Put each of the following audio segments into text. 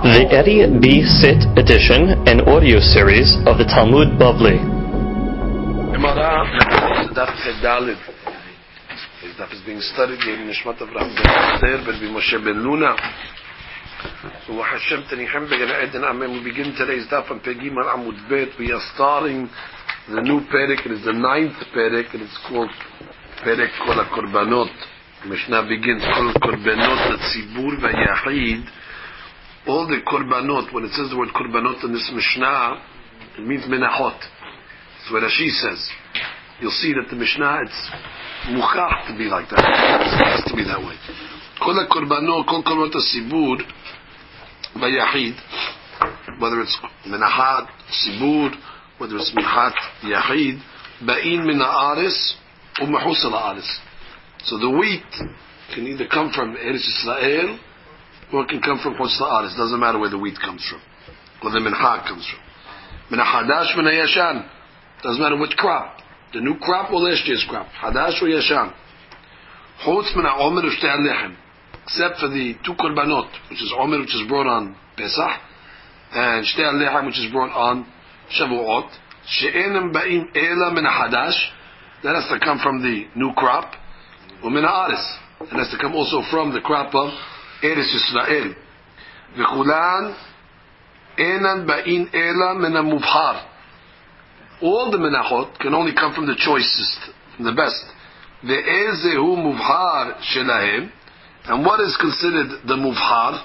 The Eddie B. Sit edition and audio series of the Talmud Bavli. Gemara, Daf Dalid. This daf is being studied in Nishmat Avraham ben Esther ben Moshe ben Luna. So Hashem Tanichem Began Eden Amen. We begin today's daf on Pegim al Amud Bet. We are starting the new Perek. It is the 9th Perek, and it's called Perek Kol HaKorbanot. Mishnah begins Kol Korbanot Tzibur VaYachid. All the korbanot, when it says the word korbanot in this Mishnah, it means menachot. That's what Rashi says. You'll see that the Mishnah, it's muchach to be like that. It has to be that way. Kol korbanot, kol korbanot sibur, vayachid, whether it's menachat, sibur, whether it's menachat, yachid, ba'in min ha'aretz, or mahus ha'aretz. So the wheat can either come from Eretz Yisrael, or it can come from Chutz La'aretz. Doesn't matter where the wheat comes from, or the mincha comes from. Min hadash min hayashan. Doesn't matter which crop, the new crop or last year's crop, hadash or yashan. Chutz min ha'omer u'shtei halechem, except for the two korbanot, which is omer, which is brought on Pesach, and shtei halechem, which is brought on Shavuot. She'enem ba'im ela min hadash. That has to come from the new crop, or min ha'aretz. It has to come also from the crop of Eretz Yisrael. V'chulan enan ba'in ela min ha'mubhar. All the menachot can only come from the choicest, from the best. Ve'ezehu mubhar shelahem. And what is considered the mubhar?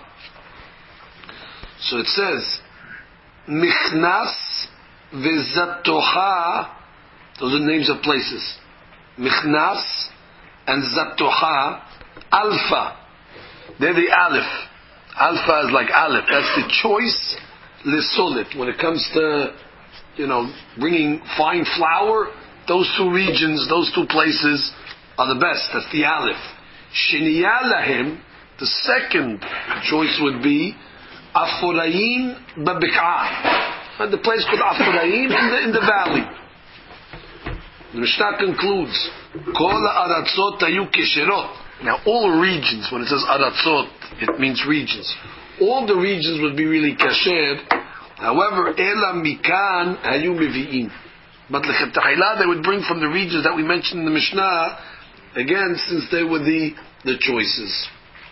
So it says, Michnas ve'zatoha. Those are names of places. Michnas and Zatoha, Alpha. They're the Aleph. Alpha is like Aleph. That's the choice Lisolit. When it comes to, bringing fine flour, those two regions, those two places are the best. That's the Aleph. Shiniyalahim, the second choice would be Aforaim Babik'ah. The place called Aforaim in the valley. The Mishnah concludes, Kol ha'aratzot hayu kesherot. Now all regions, when it says aratzot, it means regions. All the regions would be really kasher. However, ela mikan hayu mevi'in. But lechetahila, they would bring from the regions that we mentioned in the Mishnah, again, since they were the choices.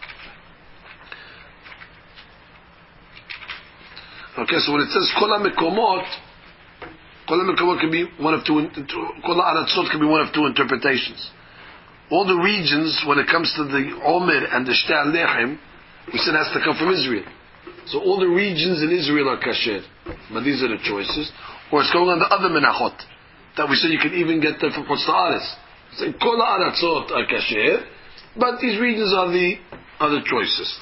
Okay, so when it says kol ha'mekomot, Kol HaMekomot can be one of two. Kol HaAratzot can be one of two interpretations. All the regions, when it comes to the Omer and the Shtei HaLechem, we said has to come from Israel. So all the regions in Israel are kasher, but these are the choices. Or it's going on the other menachot that we said you can even get them from Chutz La'aretz. So Kol HaAratzot are kasher, but these regions are the choicest.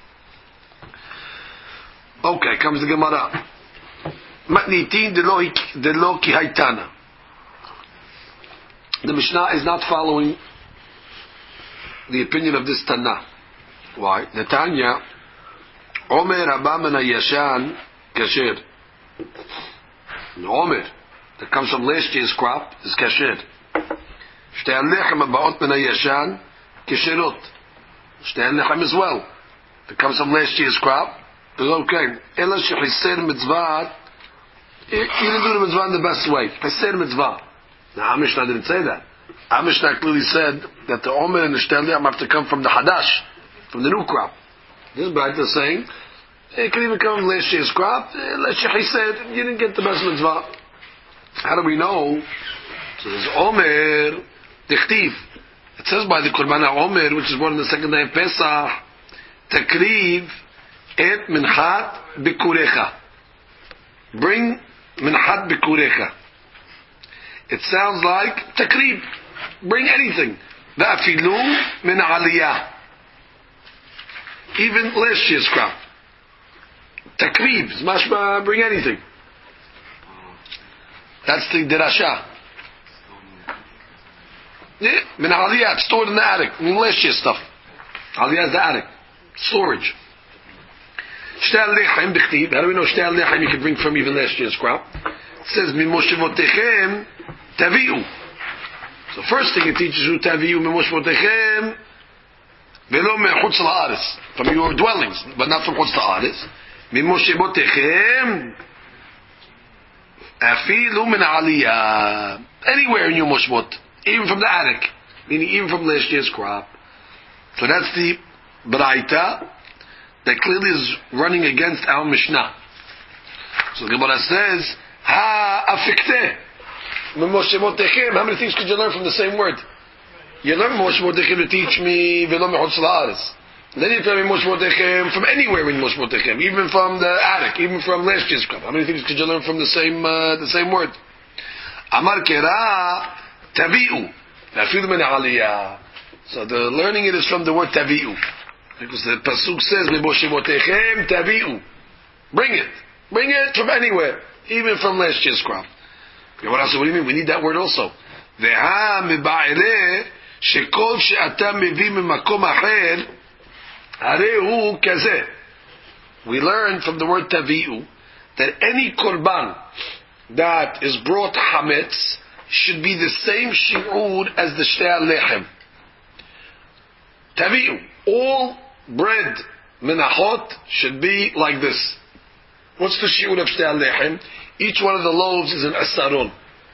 Okay, comes the Gemara. Matnitin delo ki haytana. The Mishnah is not following the opinion of this Tana. Why? The Tanya, Omer haba min hayashan kasher. The Omer that comes from last year's crop is kasher. Shtei halechem habaot min hayashan kasherot. Shtei halechem as well. That comes from last year's crop is okay. Ela shechiser mitzvah. You didn't do the mitzvah in the best way. I said mitzvah. Now, Mishnah didn't say that. Mishnah clearly said that the Omer and the Shtei Halechem have to come from the Hadash, from the new crop. This Braita is saying, it can even come from last year's crop. He said, you didn't get the best mitzvah. How do we know? So there's Omer, Dichtiv. It says by the Korban Omer, which is born on the second day of Pesach, Takriv et minchat bikurecha. Bring Minhat Bikurecha. It sounds like Takrib. Bring anything. Va'afilu min aliyah. Even last year's crop. Takrib. Mashma, bring anything. That's the derasha. Yeah, min aliyah. It's stored in the attic. I mean last year's stuff. Aliyah is the attic. Storage. Shtei halechem b'chtiv. How do we know shtei halechem you can bring from even last year's crop? It says mimoshevotechem taviu. So first thing it teaches you taviu mimoshevotechem velo mechutz la'aretz, from your dwellings, but not from chutz la'aretz. Mimoshebotechem. Afilu min aliyah. Anywhere in your moshbot, even from the attic, meaning even from last year's crop. So that's the Braita that clearly is running against our Mishnah. So the Gemara says, Ha afikteh. How many things could you learn from the same word? You learn Moshmotechem to teach me Velo Mechutz La'aretz. Then you tell me Moshmotechem from anywhere in Moshmotechem, even from the attic, even from last year's crop. How many things could you learn from the same word? Amar Kera Tavi'u. So the learning it is from the word Tavi'u. Because the Pasuk says Moshmotechem Tavi'u. Bring it from anywhere, even from last year's crop. Okay, what else? What do you mean? We need that word also. Veha meba'ireh shekol she'ata mevi memakom acher harehu kazeh. We learn from the word tavi'u that any korban that is brought hametz should be the same shi'ud as the shtei lechem. Tavi'u, all bread menachot should be like this. What's the shi'ud of shtei lechem? Each one of the loaves is an asaron.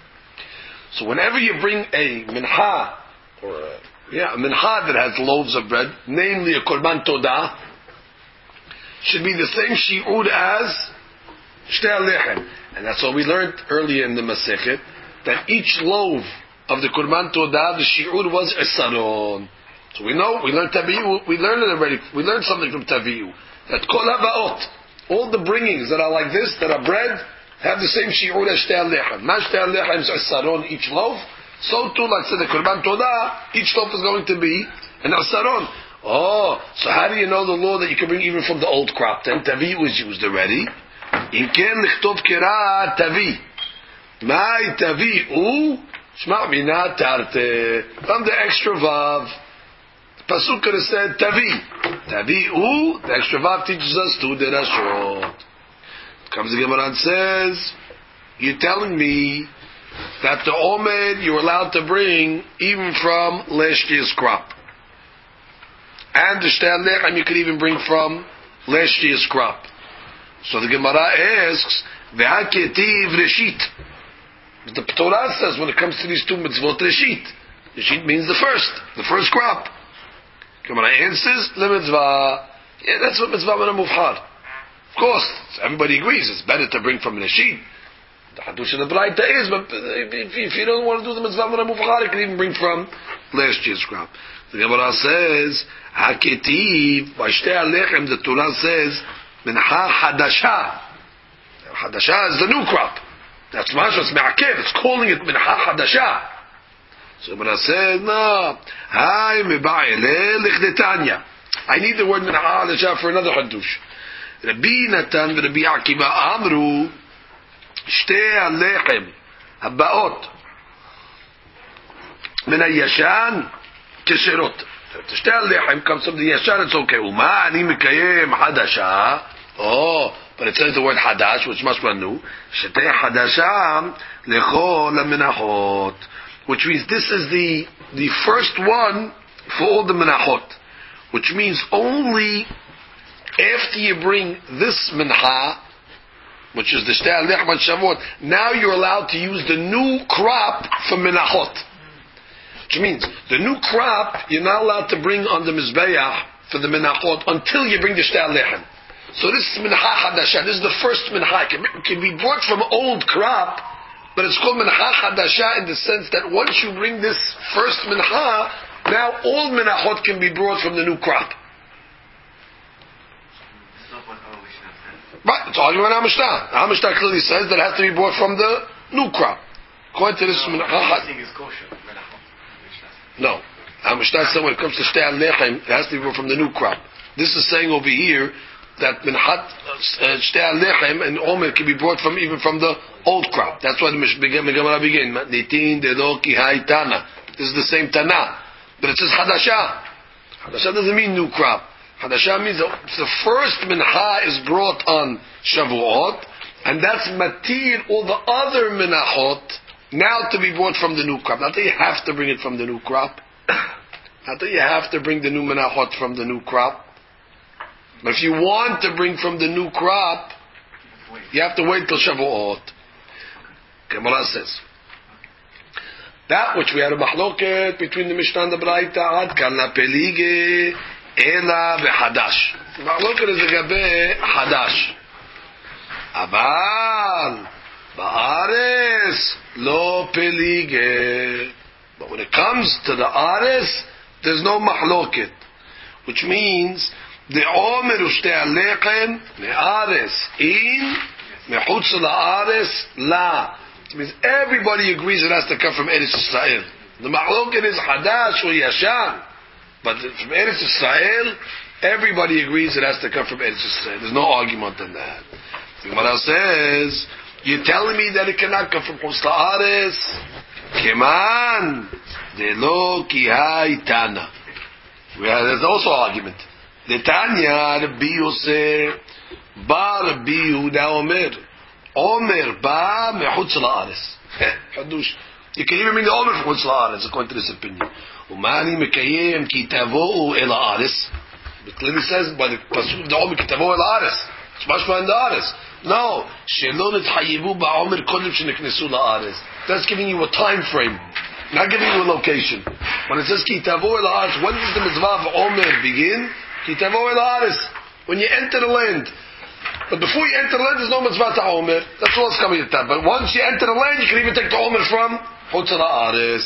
So whenever you bring a mincha, or a mincha that has loaves of bread, namely a korban todah, should be the same shi'ud as shtei lechem. And that's what we learned earlier in the Masechet, that each loaf of the korban todah, the shi'ud was asaron. So we know, we learned tabi'u, we learned it already, we learned something from tabi'u, that kol hava'ot, all the bringings that are like this, that are bread, have the same shi'ur as shtei lechem. Ma shtei lechem is asaron each loaf. So too, like said the korban todah, each loaf is going to be an asaron. Oh, so how do you know the law that you can bring even from the old crop? Then tavi was used already. In ken lichtov kera tavi. Mai tavi u shma mina tarte. From the extra vav, pasuk could have said tavi. Tavi u. The extra vav teaches us two derashot. Comes the Gemara and says, you're telling me that the omed you're allowed to bring even from last year's crop. And the shtei lechem you could even bring from last year's crop. So the Gemara asks, Ve'haketiv reshit. The Torah says when it comes to these two mitzvot, reshit. Reshit means the first crop. Gemara answers, le mitzvah. Yeah, that's what mitzvah min mufhar. Of course, everybody agrees it's better to bring from Reshit. The Hadush of the Braita is, but if you don't want to do the mitzvah min mufhar, you can even bring from last year's crop. The Gemara says, Haketiv, by shtei lechem, the Torah says, Mincha hadasha. Hadasha is the new crop. That's mashas me'akev. It's calling it Mincha hadasha. So the Gemara says, no. Hai meba'ile lichdetanya. I need the word Mincha hadasha for another Hadush. Rabbi Natan v'Rabbi Akiva Amru shtei halechem haba'ot min hayashan kesherot. Shtei halechem comes from the yashan, it's okay. Uma ani mikayem hadasha. Oh, but it says the word hadash, which must be new. Shtei hadasha lechol haminachot, which means this is the first one for all the menachot, which means only after you bring this mincha, which is the shtei lechem and Shavuot, now you're allowed to use the new crop for minachot. Which means the new crop you're not allowed to bring on the mizbeach for the minachot until you bring the shtei lechem. So this is mincha hadasha. This is the first mincha. It can be brought from old crop, but it's called mincha hadasha in the sense that once you bring this first mincha, now all minachot can be brought from the new crop. Right, it's arguing on Mishnah. Mishnah clearly says that it has to be brought from the new crop. According to this, no. Mishnah said when it comes to shtei lechem, it has to be brought from the new crop. This is saying over here that minchat shtei lechem and omer can be brought from even from the old crop. That's why the Gemara begin. Nitin dedo ki hai tana. This is the same tana, but it says hadasha. Hadasha doesn't mean new crop. Hadasha means the first mincha is brought on Shavuot, and that's matir all the other minachot now to be brought from the new crop. Not that you have to bring it from the new crop. Not that you have to bring the new minachot from the new crop. But if you want to bring from the new crop, you have to wait till Shavuot. Gemara says that which we had a mahloket between the Mishnah and the Braita, ad kan la pelige ela v'hadash. Mahloket is a gabe hadash. Aval ba'ares lo pelige. But when it comes to the ares, there's no mahloket, which means the omer ushte alechem me'ares in mechutz la'ares la. It means everybody agrees it has to come from Eretz Yisrael. The mahloket is hadash or yashan, but from Eretz Yisrael, everybody agrees it has to come from Eretz Yisrael. There's no argument on that. The Gemara says, you're telling me that it cannot come from Chutz la'ares? Keman de lo ki haytana. There's also argument. The Tanya Rabbi Yosef ba Rabbi Yehuda Omer ba mechutz la'ares. Hadush. You can even mean the Omer from Chutz la'ares according to this opinion. Umani mekayem ki tavo'u el ha'ares. It clearly says by the pasuk the Omer ki tavo'u el ha'ares. It's much more in the ha'ares. No, shelo netchayevu ba'omer kodem sheneknesu la'ares. That's giving you a time frame, not giving you a location. When it says ki tavo'u el ha'ares, when does the mitzvah of Omer begin? Ki tavo'u el ha'ares. When you enter the land. But before you enter the land, there's no mitzvah to Omer. That's all it's coming at that. But once you enter the land, you can even take the Omer from Chutz la'ares.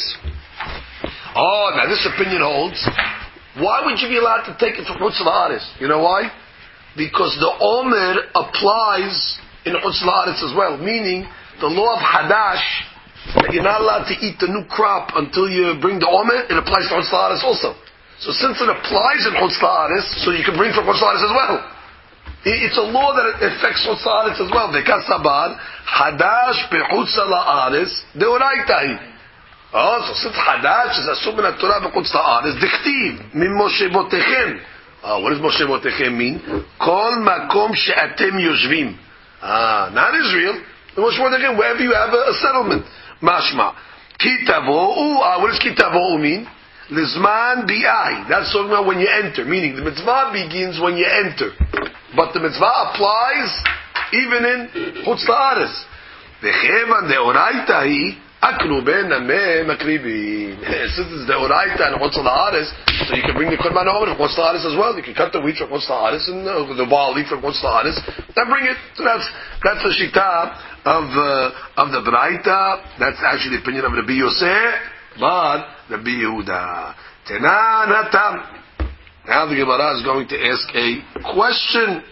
Oh, now this opinion holds. Why would you be allowed to take it from Chutz la'ares? You know why? Because the Omer applies in Chutz la'ares as well. Meaning, the law of Hadash, that you're not allowed to eat the new crop until you bring the Omer, it applies to Chutz la'ares also. So since it applies in Chutz la'ares, so you can bring from Chutz la'ares as well. It's a law that affects Chutz la'ares as well. Vekas sabar hadash bechutz la'ares deoraitahi. Oh, so since hadash is asur min Torah bechutz la'ares, dichtiv min moshevotechem. What does moshevotechem mean? Kol makom she'atem yoshvim. Not Israel. Moshevotechem, wherever you have a settlement. Mashma ki tavo'u. What does ki tavo'u mean? Lizman bi'ai. That's talking about when you enter. Meaning the mitzvah begins when you enter. But the mitzvah applies even in Chutz la'ares. V'chevan deoraita hi aknu ben ameh makribin. Since it's deoraita and Chutz la'ares, so you can bring the korban over from Chutz la'ares as well. You can cut the wheat from Chutz la'ares and the barley from Chutz la'ares and bring it. So that's the shita of the Braita. That's actually the opinion of Rabbi Yosef, but Rabbi Yehuda. Tenan hatam. Now the Gemara is going to ask a question.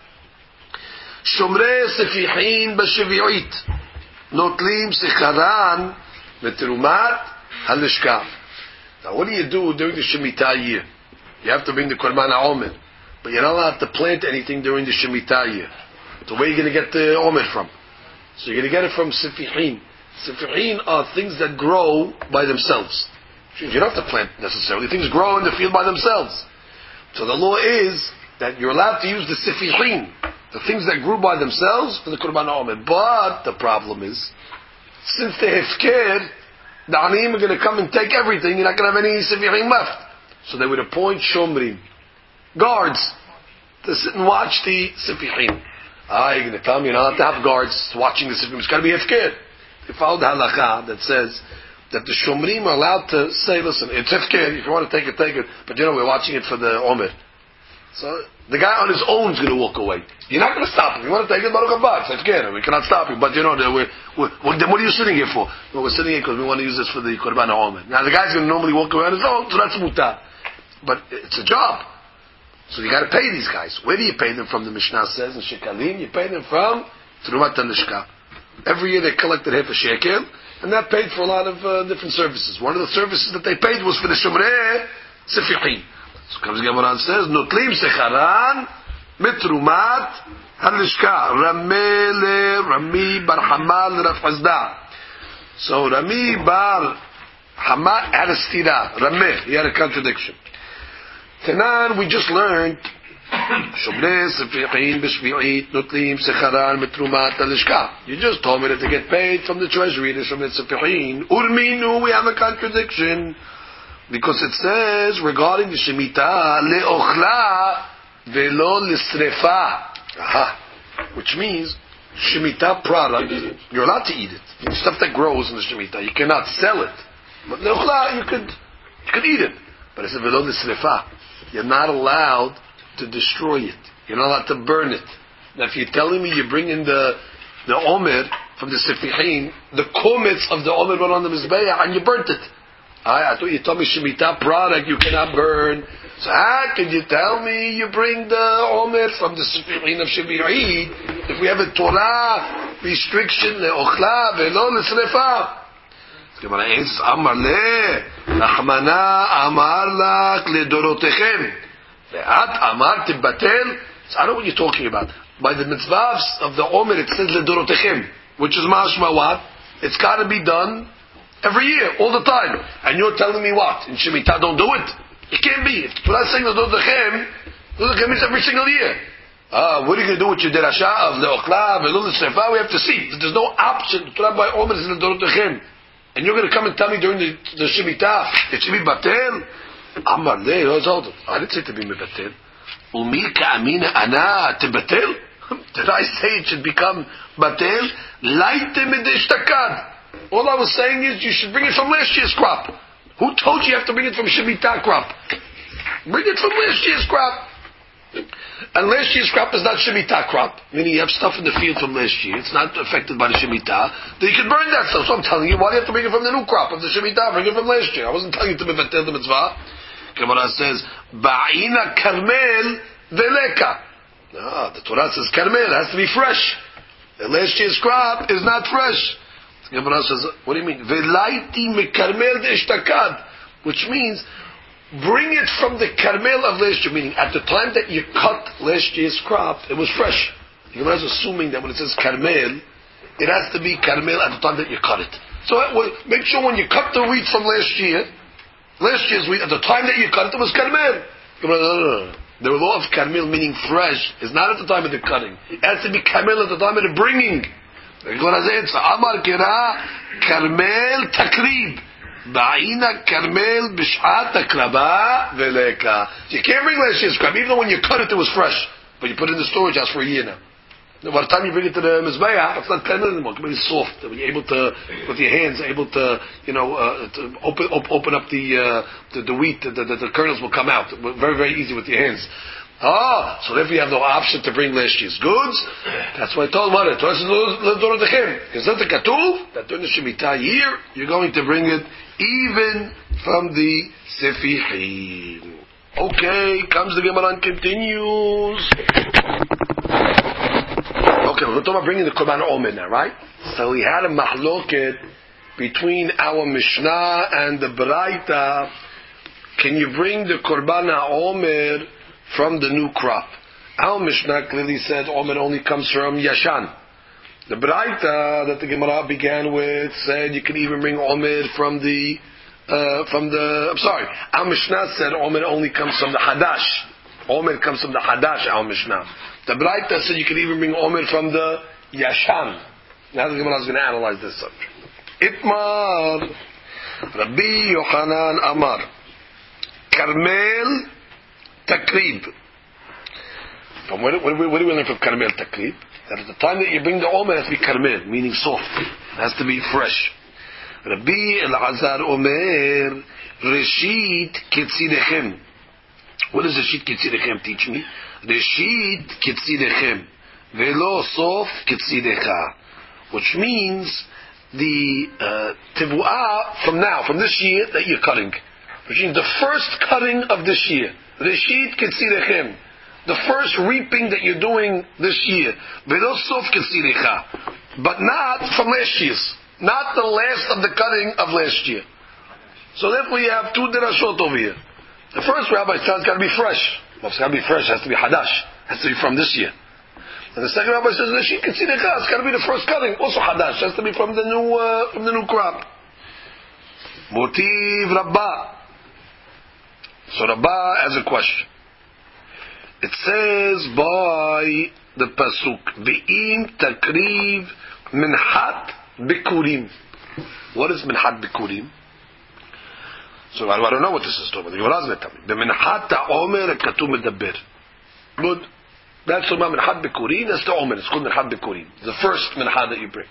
Shomrei sefihin b'shevi'it notlim secharan v'terumat halishka. Now what do you do during the Shemitah year? You have to bring the Korban HaOmer, but you're not allowed to plant anything during the Shemitah year. So where are you going to get the Omer from? So you're going to get it from sefihin. Sefihin are things that grow by themselves. You don't have to plant necessarily. Things grow in the field by themselves. So the law is that you're allowed to use the sifichin, the things that grew by themselves, for the Korban HaOmer. But the problem is, since they hefker, the aniyim are going to come and take everything. You're not going to have any sifichin left. So they would appoint shomrim, guards, to sit and watch the sifichin. You're going to tell me you don't have to have guards watching the sifichin. It's got to be hefker. They followed the halakha that says that the shomrim are allowed to say, listen, it's hefker, if you want to take it, take it, but we're watching it for the Omer. So, the guy on his own is going to walk away. You're not going to stop him. You want to take it, Baruch Haba, it's hefker, we cannot stop him, but then what are you sitting here for? Well, we're sitting here because we want to use this for the Korban HaOmer. Now, the guy's going to normally walk away on his own, so that's mutar. But it's a job. So you got to pay these guys. Where do you pay them from? The Mishnah says in Shekalim, you pay them from Terumat HaLishka. Every year they collected half a shekel, and that paid for a lot of different services. One of the services that they paid was for the Shomrei Sefichim. So comes the Gemara and says, Notlim Secharan Mitrumat Halishka Rami Bar Hamal Rav Hazda. So Rami Bar Hamal had a stira. Rami, he had a contradiction. Tenan, we just learned Shomrei Sefichim B'Shvi'it Notlim Secharan Mitrumat Halishka. You just told me that they get paid from the treasury, the Shomrei Sefichim. Urminu, we have a contradiction. Because it says, regarding the Shemitah, Le'ochla velo l'srefa. Aha. Which means Shemitah product, you're allowed to eat it. Stuff that grows in the Shemitah, you cannot sell it. But le'uchla, you could eat it. But it's a velo l'srefa. You're not allowed to destroy it. You're not allowed to burn it. Now, if you're telling me you bring in the omer from the Sefichin, the komets of the omer went on the Mizbeah and you burnt it. I thought you told me Shemitah product you cannot burn. So how could you tell me you bring the omer from the Sefichin of Shemitah if we have a Torah restriction le'ochla ve'lo l'srefa? The Gemara answers, Amar le, Nachmana amar lak ledorotechem. Ve'at amar tibatel. So I know what you're talking about. By the mitzvahs of the Omer, it says ledorotechem, which is mashma what? It's got to be done every year, all the time. And you're telling me what? In Shemitah, don't do it? It can't be. If the Torah is saying ledorotechem means every single year. What are you going to do with your derasha of le'ochla ve'lo l'srefa? We have to see. There's no option. The Torah by Omer is ledorotechem. And you're going to come and tell me during the Shemitah, it should be batel? Amar le, I didn't say to be mebatel. Umi ka'amina ana tebatel? Did I say it should become batel? Laite medeshtakad. All I was saying is you should bring it from last year's crop. Who told you have to bring it from Shemitah crop? Bring it from last year's crop. And last year's crop is not Shemitah crop, meaning you have stuff in the field from last year, it's not affected by the Shemitah, then you can burn that stuff. So I'm telling you, why do you have to bring it from the new crop of the Shemitah? Bring it from last year. I wasn't telling you to be betel the mitzvah. Gemara says, Ba'ina karmel veleka. No, the Torah says karmel, it has to be fresh. And last year's crop is not fresh. Gemara says, what do you mean? Velaiti me karmel de ishtakad. Which means, bring it from the Carmel of last year, meaning at the time that you cut last year's crop, it was fresh. The Gemara is assuming that when it says Carmel, it has to be Carmel at the time that you cut it. So make sure when you cut the wheat from last year's wheat, at the time that you cut it, it was Carmel. No. The law of Carmel, meaning fresh, is not at the time of the cutting. It has to be Carmel at the time of the bringing. The Gemara says, Amar kira Carmel takrib. Ba'ina karmel b'shat akraba veleka. So you can't bring last year's crop, even though when you cut it, it was fresh. But you put it in the storage house for a year now. By the time you bring it to the Mizbeah, it's not karmel anymore. It's soft. When you're able to, with your hands, able to, to open up the wheat, the kernels will come out. Very, very easy with your hands. So therefore you have no option to bring last year's goods. That's why I told him, because that's the katuv, that during the Shemitah year, you're going to bring it even from the Sefihim. Okay, comes the Gemara and continues. Okay, we're talking about bringing the Korban Omer now, right? So we had a mahloket between our Mishnah and the Braita. Can you bring the Korban Omer from the new crop? Our Mishnah clearly said Omer only comes from Yashan. The Braita that the Gemara began with said you can even bring Omer from the our Mishnah said Omer only comes from the Hadash. Omer comes from the Hadash, our Mishnah. The Braita said you can even bring Omer from the Yashan. Now the Gemara is going to analyze this subject. Itmar Rabbi Yochanan Amar Karmel Takrib. From where do we learn from Karmel Takrib? That at the time that you bring the Omer, it has to be Karmel, meaning soft. It has to be fresh. Rabbi Elazar Omer, Reshit Ketzidechem. What does Reshit Ketzidechem teach me? Reshit Ketzidechem. Velo Sof Ketzidecha. Which means the Tevuah from this year that you're cutting. Which means the first cutting of this year. Reshit Ketzidechem. The first reaping that you're doing this year. Velo Sof Ketzidecha. But not from last year's. Not the last of the cutting of last year. So therefore you have two derashot over here. The first rabbi says it's got to be fresh. Well, it's got to be fresh, it has to be hadash. It has to be from this year. And the second rabbi says, Reshit Ketzidecha, it's got to be the first cutting. Also hadash, it has to be from the new crop. Motiv Rabbah. So Rabbah has a question. It says by the pasuk, Ve'im takriv minhat bikurim. What is minhat bikurim? So I don't know what this is talking about. The Gemara is going to tell me. The minhat ha'omer katuv medaber. Good. That's the Minhat Bikurin. That's the Omer. It's called Minhat Bikurin. The first Minhat that you bring.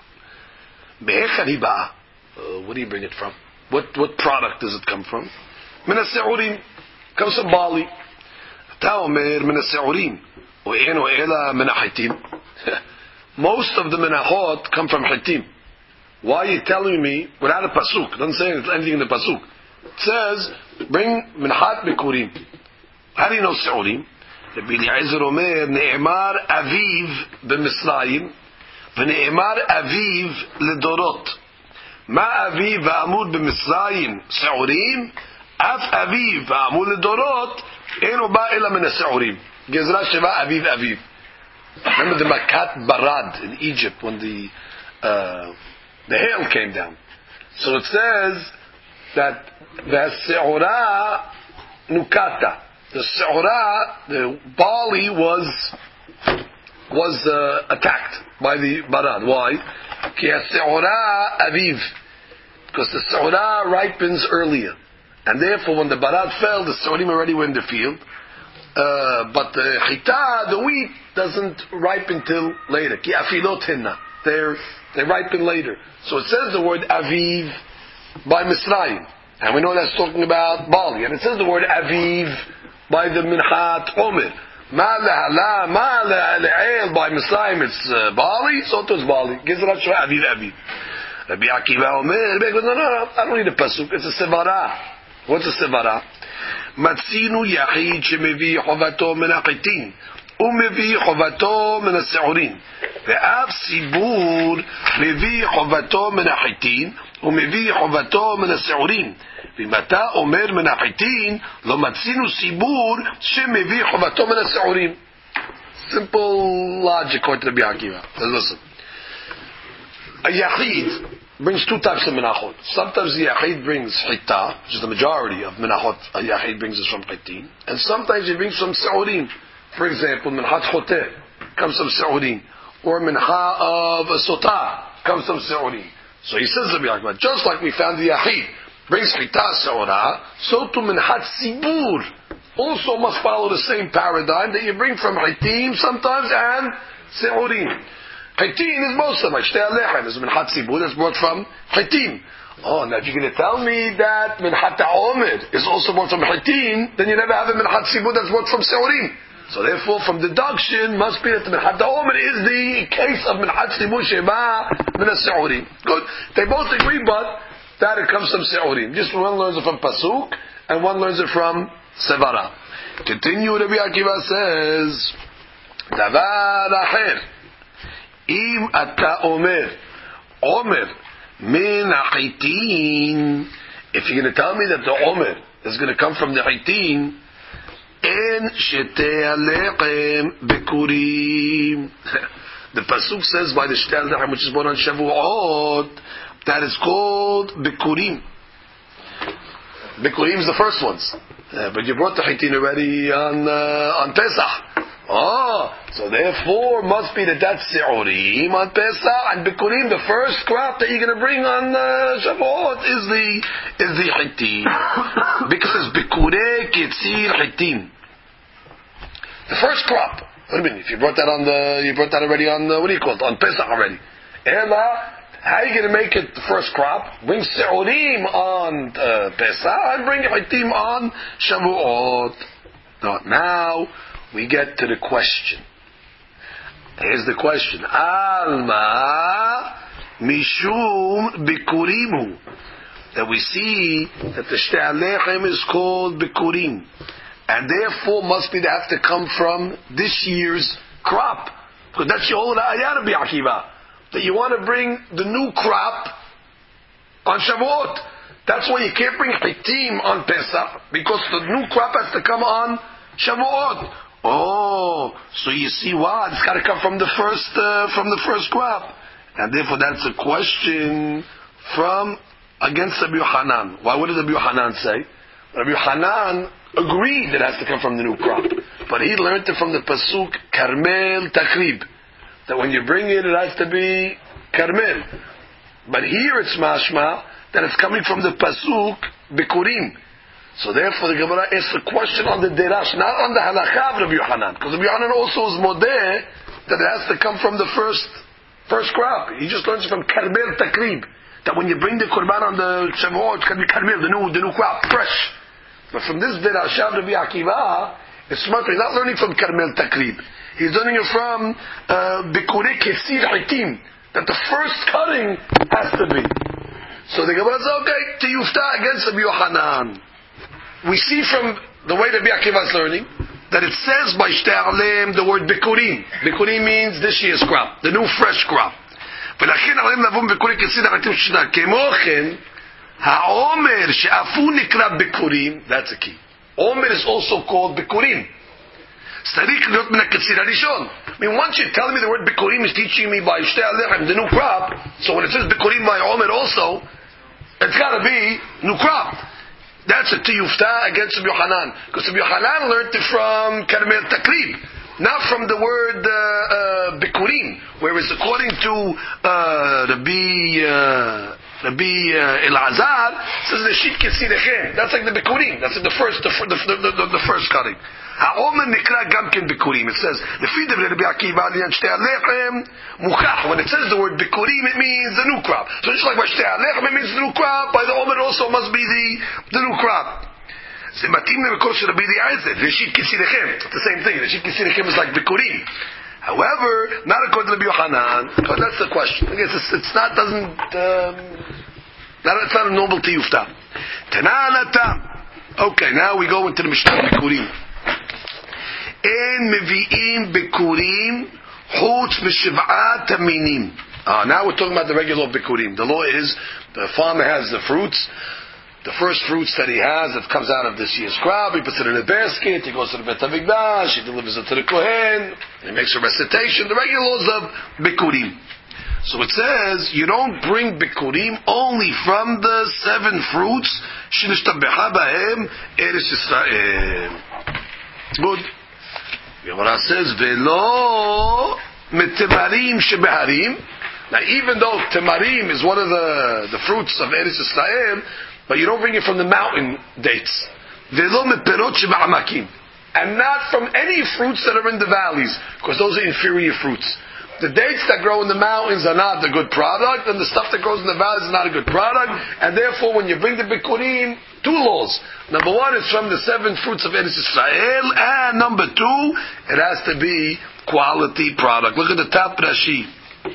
Where do you bring it from? What product does it come from? Min Seurim. Comes from barley. Ta'omer Min Seurim. U'enu ela Min Hitim. Most of the Minahot come from Hitim. Why are you telling me without a pasuk? It doesn't say anything in the pasuk. It says, bring Minhat Bikurim. How do you know Seurim? Rabbi Eliezer Omer, Ne'emar Aviv b'Misrayim, v'Ne'emar Aviv l'Dorot. Ma Aviv v'Amud b'Misrayim Seurim, Af Aviv v'Amud l'Dorot, Eno ba ela min Seurim. Gezra Sheva Aviv Aviv. Remember the Makat Barad in Egypt when the hail came down. So it says that the Se'orah Nukata. The Se'orah, the barley was attacked by the Barad. Why? Ki Se'orah Aviv. Because the Se'orah ripens earlier. And therefore when the Barad fell, the Se'orim already were in the field. But the Chita, the wheat, doesn't ripen till later. Ki Afilot Hinna. They ripen later. So it says the word Aviv by Misraim. And we know that's talking about barley. And it says the word Aviv by the Minhat Omer. Ma le'el by Misraim, it's barley, so it was barley. Gizrat Shua Aviv Aviv. Rabbi Akiva Omer, no, I don't need a pasuk, it's a sevara. What's a sevara? Matzinu yachid shemevi chovato min hachitin, umevi chovato min haseurin. Ve'av sibur mevi chovato min hachitin, umevi chovato min haseurin. ואתה אומר מן החיטין, לא מצינו סיבור שמביא חובתו מן השעורים. Simple logic according to Rabbi Akiva. Listen. A Yachid brings two types of menachot. Sometimes the Yachid brings Chita, which is the majority of menachot a Yachid brings is from Chitin, and sometimes he brings from Seurim. For example, Minchat Choteh comes from Seurim, or Mincha of Sotah comes from Seurim. So he says Rabbi Akiva, just like we found the Yachid brings Chita Seorah, so to Minhat Sibur also must follow the same paradigm that you bring from Hitim sometimes and Seurim. Hitim is most of them, like Shtei Alechem is Minhat Sibur, that's brought from Hitim. Oh, now if you're going to tell me that Minhat Omer is also brought from Hitim, then you never have a Minhat Sibur that's brought from Seurim. So therefore, from deduction, must be that the Minhat Omer is the case of Minhat Sibur Sheba Min Seurim. Good. They both agree, but that it comes from Seurim. Just one learns it from Pasuk, and one learns it from Sevara. Continue, Rabbi Akiva says, Davar acher, im ata omer, min hachitin, if you're going to tell me that the omer is going to come from the hachitin, en shetei alechem bekurim. The Pasuk says by the shetei alechem, which is born on Shavuot, that is called Bikurim. Bikurim is the first ones. But you brought the Chitin already on Pesach. Oh, so therefore must be that's Seurim on Pesach, and Bikurim, the first crop that you're going to bring on Shavuot is the Chitin. Because it's Bikurei Ketzir Chitin. The first crop. What do you mean? If you brought that already on what do you call it? On Pesach already. Ela, how are you going to make it the first crop? Bring Seurim on Pesach and bring Hitim on Shavuot. Now we get to the question. Here's the question. Alma Mishum Bikurimu. That we see that the Shtei Alechem is called Bikurim. And therefore must be they have to come from this year's crop. Because that's your whole ayah Rabbi Akiva. That you want to bring the new crop on Shavuot. That's why you can't bring Hitim on Pesach, because the new crop has to come on Shavuot. Oh, so you see why it's got to come from the first crop, and therefore that's a question from against Rabbi Yochanan. Why? What did Rabbi Yochanan say? Rabbi Yochanan agreed that it has to come from the new crop, but he learned it from the pasuk Karmel Takrib. That when you bring it has to be Karmel. But here it's mashma that it's coming from the pasuk Bikurim. So therefore the Gemara asks the question on the derash, not on the halakha of Rabbi Yochanan, because Rabbi Yochanan also is modeh that it has to come from the first crop. He just learns from karmel takrib, that when you bring the korban on the Shavuot, it can be karmel, the new crop, fresh. But from this derash of Rabbi Akiva, it's smart. He's not learning from karmel takrib. He's learning it from bikurei kesir hitim, that the first cutting has to be. So the Gemara says, okay, tiyufta against Rabbi Yochanan. We see from the way Rabbi Akiva is learning that it says by Shtei Alem the word bikurim. Bikurim means this year's crop, the new fresh crop. ולכן עליהם לבוא ביקורי כסיר החתים שנה. כמו כן, העומר שאפו נקרא ביקורים, that's a key. Omer is also called bikurim. צריך להיות מן הקציר הראשון. I mean, once you're telling me the word bikurim is teaching me by Shtei Alem the new crop, so when it says bikurim by Omer also, it's got to be new crop. That's a tiyufta against Rabbi Yochanan, because Rabbi Yochanan learned it from karmel takrib, not from the word bikurim. Whereas according to Rabbi Elazar, says reshit kesirechem. That's like the bikurim. That's like the first cutting. Ha'omer nikra gam ken bikurim. It says lefi devre Rabbi Akiva liyan shtei alechem mukach. When it says the word bikurim, it means the new crop. So just like by shtei alechem, it means the new crop. By the omer also must be the new crop. זה מתאים למקור של רבי אליעזר, ראשית כסירכם. It's the same thing. ראשית כסירכם is like bikurim. However, not according to Rabbi Yochanan, because that's the question. I guess it's not a normal tiyufta. Tananatam. Okay, now we go into the Mishnah bikurim. En mevi'im bikurim chutz mishiv'at aminim. Now we're talking about the regular bikurim. The law is the farmer has the fruits. The first fruits that he has, that comes out of this year's crop, he puts it in a basket, he goes to the Bet HaMikdash, he delivers it to the Kohen, he makes a recitation, the regular laws of Bikurim. So it says, you don't bring Bikurim only from the 7 fruits, Shinishtabeha Bahem, Eretz Yisrael. Good. Gemara says, Velo Metemarim Shebeharim. Now even though Temarim is one of the fruits of Eretz Yisrael, but you don't bring it from the mountain dates. And not from any fruits that are in the valleys, because those are inferior fruits. The dates that grow in the mountains are not the good product, and the stuff that grows in the valleys is not a good product, and therefore when you bring the bikurim, 2 laws. Number 1 is from the 7 fruits of Eretz Yisrael, and number 2, it has to be quality product. Look at the top Rashi.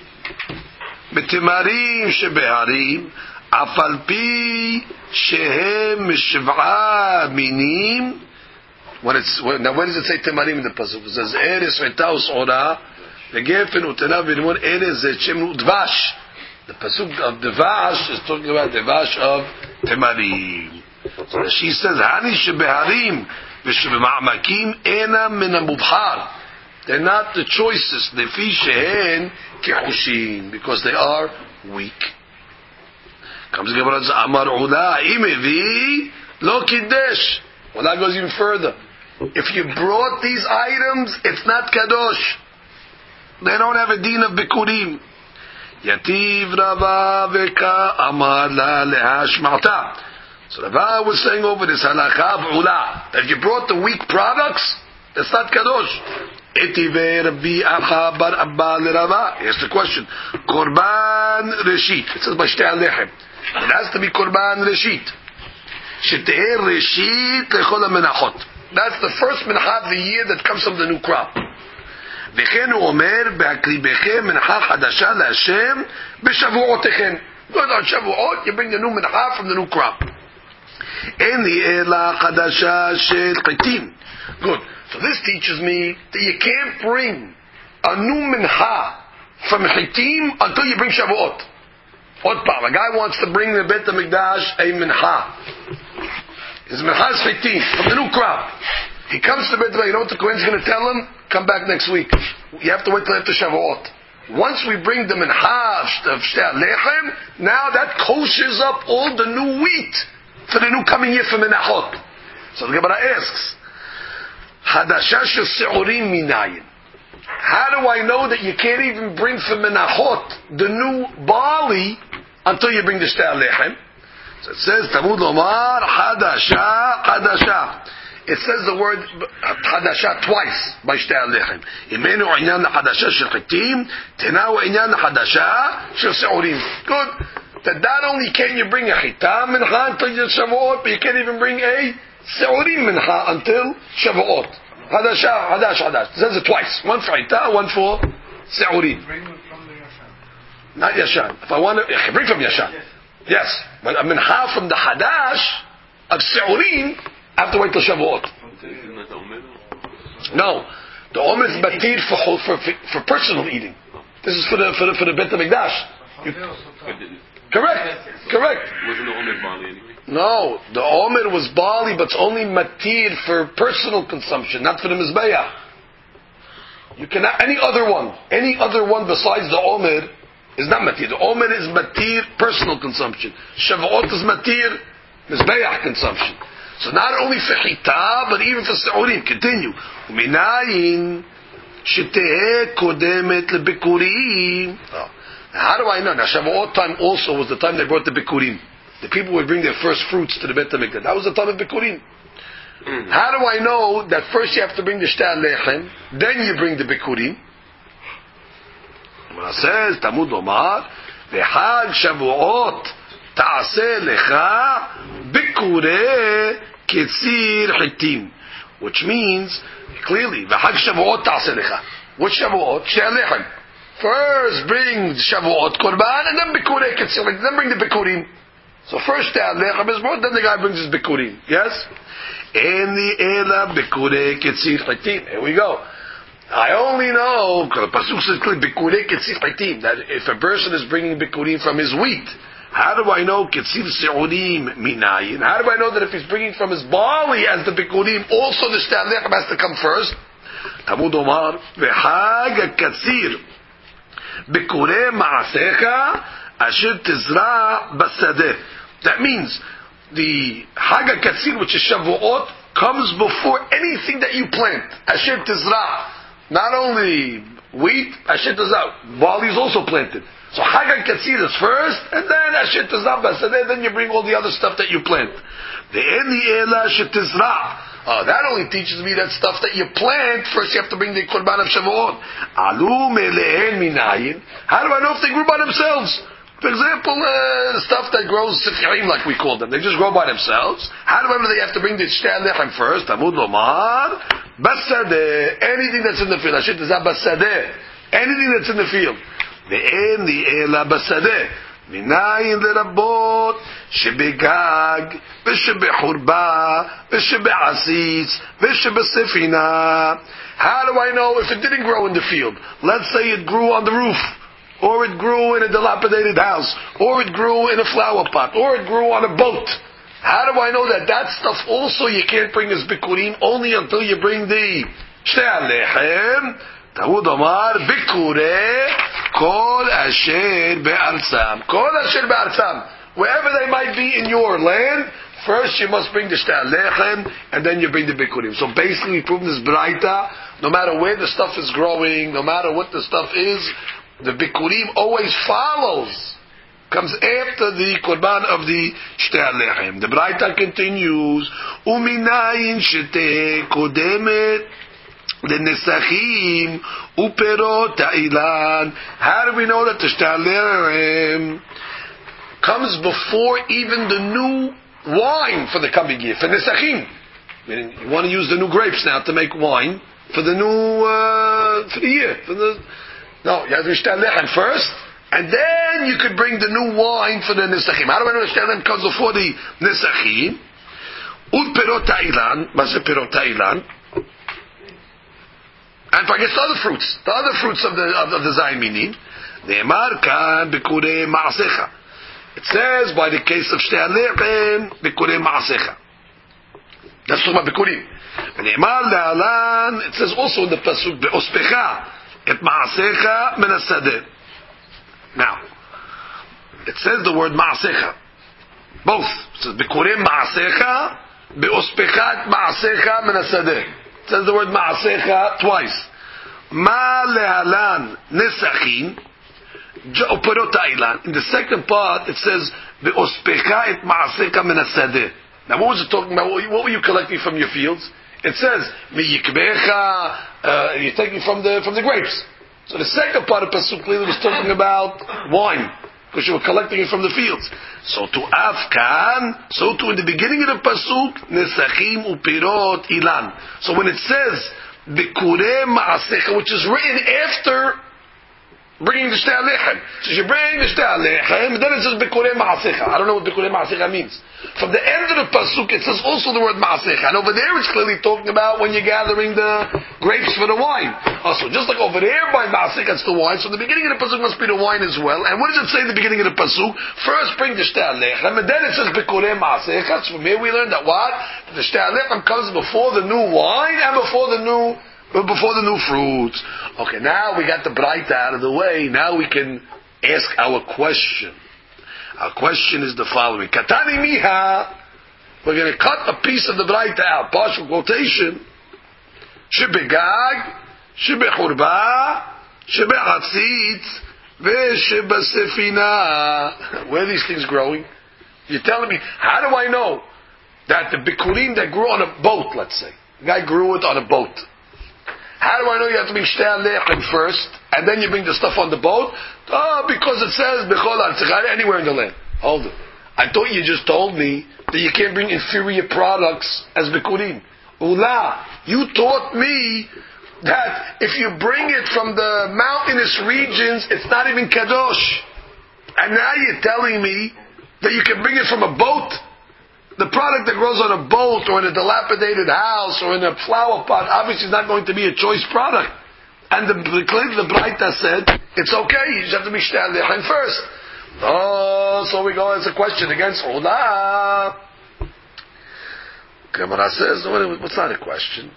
B'timarim shebeharim, Afalpi shehem mishv'a minim. Now where does it say temarim in the pasuk? It says eres v'taus ora v'gefen utena v'rimon eres zechem udvash. The pasuk of dvash is talking about dvash of temarim. So she says hani shebeharim v'shebema'amakim ena min hamubhar. They're not the choices. Lefi shehen kechushim, because they are weak. Comes the Gemara, Amar Ula imevi lo kiddush. Well, that goes even further. If you brought these items, it's not kadosh. They don't have a din of bikurim. Yativ Rava veka Amar la lehashmata. So Rava was saying over this halakha of Ula, that if you brought the weak products, it's not kadosh. Etive Rabbi Acha bar Abba leRava. Here's the question: Korban reshit. It says by Shtei Alechem. It has to be Korban Reshit. Shetei Reshit lechol hamenachot. That's the first mincha of the year that comes from the new crop. V'chen hu omer be'akribechem mincha chadasha laHashem b'shavuotechem. Good, on Shavuot you bring the new mincha from the new crop. En li ela chadasha shel chitim. Good. So this teaches me that you can't bring a new mincha from chitim until you bring Shavuot. A guy wants to bring the Bet HaMikdash a mincha. His mincha is chitim from the new crop. He comes to Bet HaMikdash. You know what the Kohen's going to tell him? Come back next week. You have to wait till after Shavuot. Once we bring the mincha of Shtei Alechem, now that koshers up all the new wheat for the new coming year for Menachot. So the Gemara asks, Hadasha shel se'orim minayin. How do I know that you can't even bring for Menachot the new barley until you bring the Shtei Alechem? So it says Tamud Lomar Hadasha Hadasha. It says the word Hadasha twice by Shtei Alechem. Imenu Inyan Hadasha Shel Chitim, Tenahu Inyan Hadasha Shel Seurim. Good. That not only can you bring a Chitam Mincha until Shavuot, but you can't even bring a Seurim Mincha until Shavuot. Hadasha, Hadash, Hadash. It says it twice. One for Chitam, one for Seurim. Bring it from the Yashan. Not Yashan. If I want to, I can bring from Yashan. Yes. But a Mincha from the Hadash of Seurim, I have to wait till Shavuot. No. The Omer is Batir for personal eating. This is for the Bet HaMikdash. Correct. Wasn't the Omer barley anyway? No, the Omer was barley, but it's only matir for personal consumption, not for the Mizbeah. You cannot, any other one besides the Omer is not matir. The Omer is matir personal consumption. Shavuot is matir Mizbeah consumption. So not only for Chita, but even for Seurim. Continue. Minayin sheteh kodemet lebikurim. How do I know? Now Shavuot time also was the time they brought the bikurim. The people would bring their first fruits to the Bet HaMikdash. That was the time of bikurim. How do I know that first you have to bring the Shtei Alechem, then you bring the bikurim? It says Tamud Omar v'chag Shavuot ta'aseh lecha bikurei ketzir chitim, which means clearly v'chag Shavuot ta'aseh lecha. Which Shavuot? Shtei Alechem. First bring Shavuot Korban, and then bikurei ketzir, then bring the bikurim. So first Shtei Alechem is brought, then the guy brings his bikurim. Yes? Eni ela bikurei ketzir chitim. Here we go. I only know, because the pasuk says clearly bikurei ketzir chitim, that if a person is bringing bikurim from his wheat, how do I know ketzir seurim minayin? How do I know that if he's bringing from his barley as the bikurim, also the Shtei Alechem has to come first? Tamud Omar v'chag ketzir bikurei ma'asecha asher tizra basadeh. That means the Hag HaKatzir, which is Shavuot, comes before anything that you plant. Asher Tizra. Not only wheat, Asher Tizra. Barley is also planted. So Hag HaKatzir is first, and then Asher Tizra Basadeh, then you bring all the other stuff that you plant. The Eni Ela Asher Tizra. That only teaches me that stuff that you plant, first you have to bring the Korban of Shavuot. Alu Melehen Minayin. How do I know if they grew by themselves? For example, stuff that grows sifyaim, like we call them, they just grow by themselves. How do I know they have to bring the Shtei Alechem first? Tamud Lomar Basadeh, anything that's in the field. Ashit is Basadeh, anything that's in the field. Ve'en li'ela Basadeh, minayin lerabot shebegag v'shebechurba v'shebe'asitz v'shebesefina. How do I know if it didn't grow in the field? Let's say it grew on the roof, or it grew in a dilapidated house, or it grew in a flower pot, or it grew on a boat. How do I know that that stuff also you can't bring as bikurim only until you bring the Shtei Alechem? Tamud Omar bikurei kol asher be'artzam. Kol asher be'artzam. Wherever they might be in your land, first you must bring the Shtei Alechem, and then you bring the bikurim. So basically we prove this braita, no matter where the stuff is growing, no matter what the stuff is, the bikurim always follows, comes after the korban of the Shtei Alechem. The Braita continues, uminayin sheteh kodemet lenesachim uperot ha'ilan. How do we know that the Shtei Alechem comes before even the new wine for the coming year, for nesachim? Meaning you want to use the new grapes now to make wine for the new for the year, for the. No, you have the Shtei Alechem first, and then you could bring the new wine for the Nesachim. How do I know the Shtei Alechem comes before the Nesachim? Ud perot ha'ilan, ma'aseh perot ha'ilan, and I guess the other fruits of the Zayin Minim. Ne'emar kan bikurei ma'asecha. It says by the case of Shtei Alechem bikurei ma'asecha. That's talking about bikurim. Ne'emar le'alan. It says also in the pasuk be'ospecha. Et ma'asecha min hasadeh. Now, it says the word ma'asecha. Both. It says bikurim ma'asecha, be'ospechat ma'asecha min hasadeh. It says the word ma'asecha twice. Ma lehalan nesachim, In the second part, it says, "Ve'ospecha et ma'aseka min hasadeh." Now, what was it talking about? What were you collecting from your fields? It says, "Miyikbecha," you're taking from the grapes. So the second part of pasuk clearly was talking about wine, because you were collecting it from the fields. So to Afkan, so too in the beginning of the pasuk, nesachim upirot ilan. So when it says Bikure ma'asecha, which is written after bringing the Shtei Alechem. So you bring the Shtei Alechem, and then it says Bikure ma'asecha. I don't know what Bikure ma'asecha means. From the end of the pasuk, it says also the word ma'asecha. And over there it's clearly talking about when you're gathering the grapes for the wine. Also, just like over there by ma'asecha it's the wine, so the beginning of the pasuk must be the wine as well. And what does it say in the beginning of the pasuk? First bring the Shtei Alechem, and then it says Bikure ma'asecha. So from here we learn that what? The Shtei Alechem comes before the new wine and before the new fruits. Okay, now we got the Braita out of the way. Now we can ask our question. Our question is the following: Katani miha. We're going to cut a piece of the Braita out. Partial quotation. Shebegag, shebechurba, shebechatzitz, veshebasefina. Where are these things growing? You're telling me, how do I know that the bikurim that grew on a boat, let's say, the guy grew it on a boat? How do I know you have to bring Shtei Alechem first, and then you bring the stuff on the boat? Oh, because it says Bechol Artzechai anywhere in the land. Hold it. I thought you just told me that you can't bring inferior products as Bikurim. Ula, you taught me that if you bring it from the mountainous regions, it's not even Kadosh. And now you're telling me that you can bring it from a boat? The product that grows on a boat or in a dilapidated house or in a flower pot obviously is not going to be a choice product. And the Braita said, it's okay, you just have to be Shtei Alechem first. Oh, so we go, it's a question against Olah. Gemara says, what's not a question?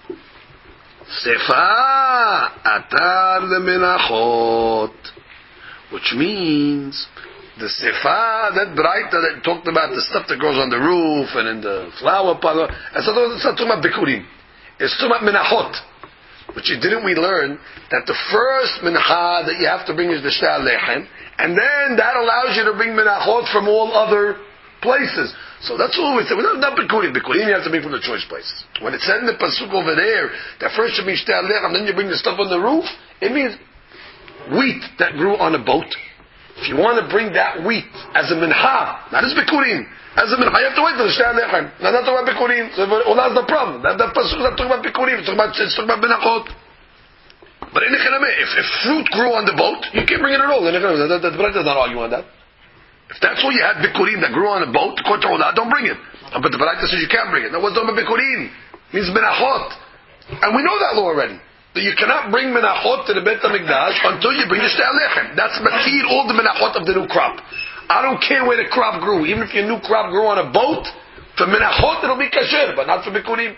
Sefa atar lemenachot. Which means, the sefa, that Braita that talked about the stuff that grows on the roof and in the flower pot, it's not talking about bikurim. It's talking about minachot. Which didn't we learn that the first mincha that you have to bring is the Shtei Alechem, and then that allows you to bring minachot from all other places. So that's what we say. We're not bikurim. Bikurim you have to bring from the choice places. When it said in the pasuk over there that first you bring Shtei Alechem, then you bring the stuff on the roof, it means wheat that grew on a boat. If you want to bring that wheat as a mincha, not as bikurim, as a mincha, you have to wait for the Shtei Alechem. Now, not talking about bikurim. So, that's the problem. That pasuk is not talking about bikurim. It's talking about minachot. But in if fruit grew on the boat, you can't bring it at all. The Braita does not argue on that. If that's all you had bikurim that grew on a boat, don't bring it. But the Braita says you can't bring it. Now, what's talking about bikurim? It means minachot, and we know that law already. That you cannot bring menachot to the Beit HaMikdash until you bring the Shtei Alechem. That's matir all the menachot of the new crop. I don't care where the crop grew. Even if your new crop grew on a boat, for menachot it'll be kasher, but not for bikurim.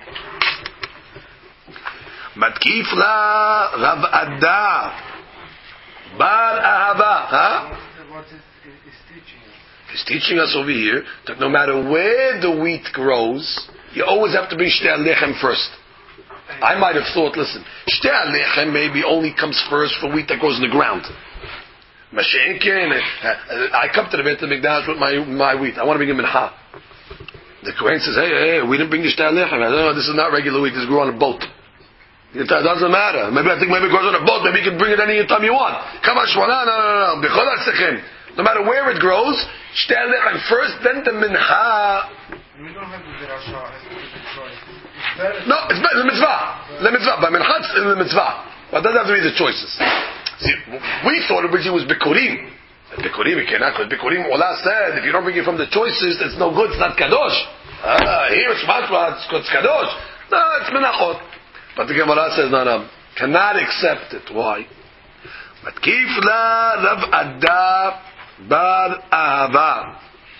Matkif la Rav Adda Bar Ahava. He's teaching us over here that no matter where the wheat grows, you always have to bring Shtei Alechem first. I might have thought, listen, Shtei Alechem maybe only comes first for wheat that grows in the ground. I come to the Beit HaMikdash with my wheat. I want to bring a mincha. The Kohen says, hey, we didn't bring the Shtei Alechem. I don't know, this is not regular wheat. This grew on a boat. It doesn't matter. Maybe it grows on a boat. Maybe you can bring it any time you want. Come on, Shmona. No. No matter where it grows, Shtei Alechem first, then the mincha. We don't have the Rasha. No, it's the mitzvah. The mitzvah. By minchatz in the mitzvah. But that doesn't have to be the choices. See, we thought originally it was bikurim. Bikurim, you cannot, because bikurim, Olah said, if you don't bring it from the choices, it's no good, it's not kadosh. Here it's mashma, it's kadosh. No, it's menachot. But the Gemara says, no, cannot accept it. Why? But kifla Rav Adda Bar Ahava.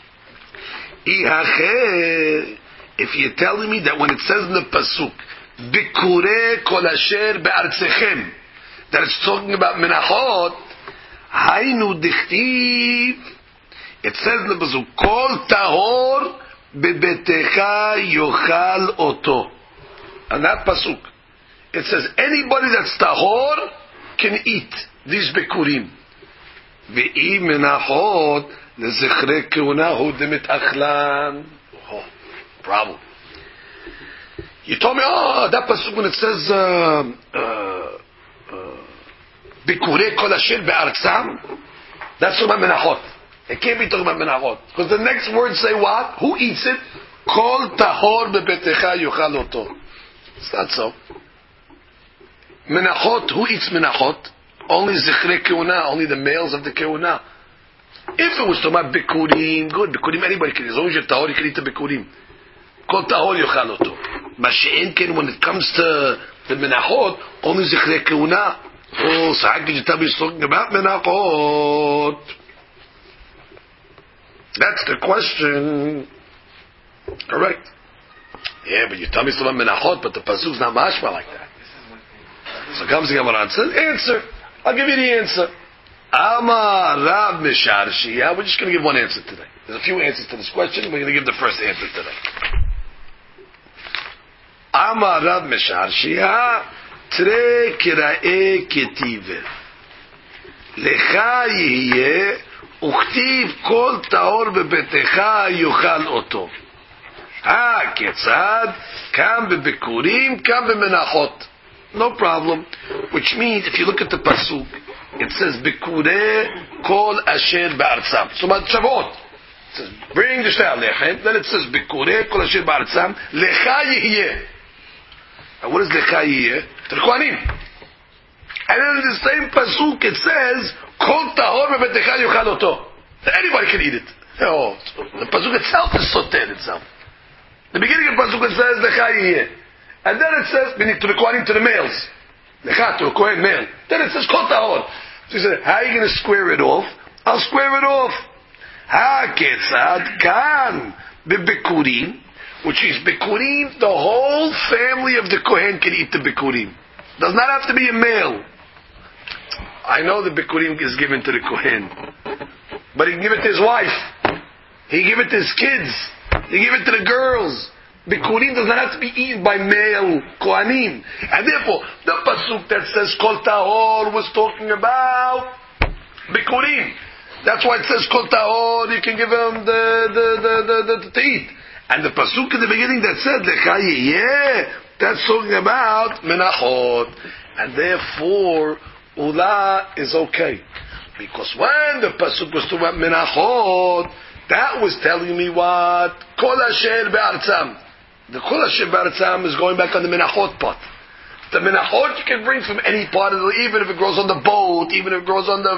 If you're telling me that when it says in the pasuk, Bikure kol asher be'artzechem, that it's talking about menachot, haynu dichtiv, it says in the pasuk, kol tahor bebetecha yochal oto. And that pasuk, it says anybody that's tahor can eat these bikurim. Ve'i menachot lezichre keuna hu demit achlan. Oh, problem. You told me, that pasuk when it says Bikurei kol asher be'artzam, that's talking about menachot. It can't be talking about menachot because the next words say what? Who eats it? Kol tahor bebetecha yochal oto. It's not so. Menachot. Who eats menachot? Only zichre keuna, only the males of the keuna. If it was talking about bikurim, good. Bikurim anybody can eat. As long as you're tahor, you can eat the bikurim. Kol tahor yochal oto. Mashi'en ken, when it comes to the menachot, only zichre keuna. Oh, so how could you tell me he's talking about menachot? That's the question. Correct. Yeah, but you tell me it's about menachot, but the pasuk's not mashma like that. So comes the Gemara and says, answer. I'll give you the answer. Amar Rav Misharshia. We're just going to give one answer today. There's a few answers to this question. We're going to give the first answer today. Amar Rav Misharshia. Tre kira'e ketive. Lecha yihye uchtiv kol taor bebetecha yochal oto. Ha ketzad kam bebekurim kam bemenachot. No problem. Which means if you look at the pasuk, it says bekure kol asher ba'artzam. So about Shavuot, it says bring the shtar lechem. Then it says bekure kol asher ba'artzam lecha yihye. And what is lecha yihye? To the Kohanim. And then in the same pasuk it says kol tahor bebetecha yochal oto. Anybody can eat it. Oh, the pasuk itself is soter itself. The beginning of the pasuk it says lecha yihye. And then it says, to the Kohanim, to the males. Lecha, to a Kohen male. Then it says, Kol Tahor. So he said, how are you going to square it off? I'll square it off. Ha ketzad kan bebekurim, which is bekurim, the whole family of the Kohen can eat the bekurim. Does not have to be a male. I know the bekurim is given to the Kohen. But he can give it to his wife. He can give it to his kids. He can give it to the girls. Bikurim does not have to be eaten by male Kohanim. And therefore, the pasuk that says Kol Tahor was talking about Bikurim. That's why it says Kol Tahor, you can give him the to eat. And the pasuk in the beginning that said Lecha Yeh, that's talking about Menachot. And therefore, Ula is okay. Because when the pasuk was talking about Menachot, that was telling me what? Kol Asher Be'artzam. The Kol Asher Be'artzam is going back on the Menachot part. The Menachot you can bring from any part of the, even if it grows on the boat, even if it grows on the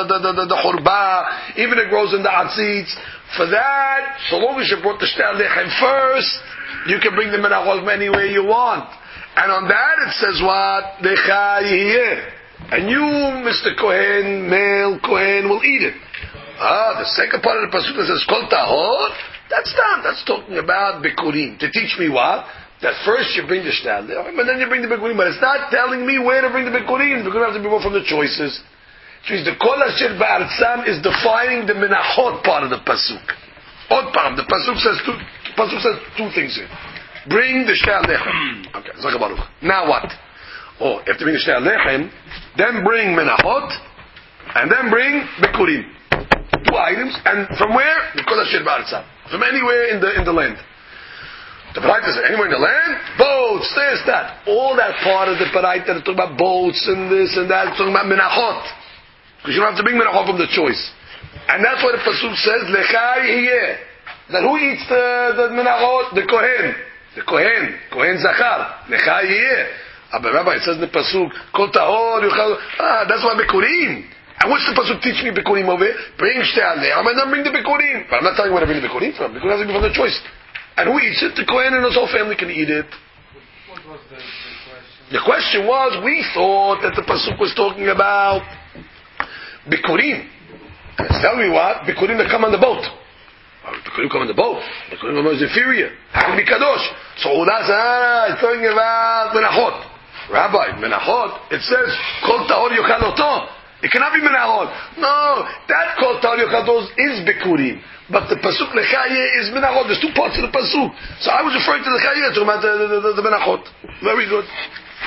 Churba, even if it grows in the Atzitz. For that, so long as you brought the Shtar Lechem first, you can bring the Menachot from anywhere you want. And on that it says what? Lecha Yeh. And you, Mr. Kohen, male Kohen, will eat it. The second part of the pasuk that says Kol Tahor, that's talking about Bikurim. To teach me what? That first you bring the Shtar, and then you bring the Bikurim. But it's not telling me where to bring the Bikurim. The Bikurim have to be more from the choices. Which means the Kol Asher Ba'artzam is defining the Menachot part of the pasuk. The pasuk says two things here. Bring the Shtar Lechem. Okay, Zaka Baruch. Now what? You have to bring the Shtar Lechem, then bring Menachot, and then bring Bikurim. Two items, and from where? The Kol Asher Ba'artzam. From anywhere in the land. The Paraita says, anywhere in the land? Boats, this, that. All that part of the Paraita that talking about boats and this and that, talking about Menachot. Because you don't have to bring Menachot from the choice. And that's why the Pasuk says, Lecha Yeh. That who eats the Menachot? The Kohen. The Kohen Zachar. Lecha Yeh. But Rabbi, it says in the Pasuk, Kol Tahor, that's why Bikurim. And what's the pasuk teach me Bikurim over here? Bring Shtar Lechem and then bring the Bikurim. But I'm not telling you where to bring the Bikurim from. Bikurim has to be from the choice. And who eats it? The Kohen and his whole family can eat it. What was the question? The question was, we thought that the pasuk was talking about Bikurim. It's telling me what? Bikurim that come on the boat. Bikurim come on the boat. Bikurim is inferior. How can it be Kadosh? So that's it's talking about Menachot. Rabbi, Menachot, it says, Kol Tahor Yochal Oto. It cannot be Menachot. No, that Kol Tahor Yochal Oto is Bikurim. But the pasuk Lecha Yeh is Menachot. There's two parts of the pasuk. So I was referring to Lecha Yeh, talking about the Menachot. Very good.